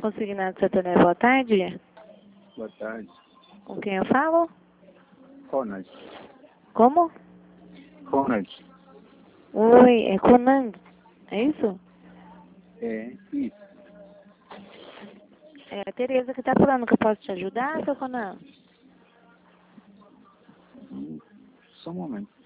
Consignado Setoré, boa tarde. Boa tarde. Com quem eu falo? Ronald. Como? Ronald. Oi, é Conan. É isso? É, isso. É a Tereza que tá falando que eu posso te ajudar, seu Conan? Só um momento.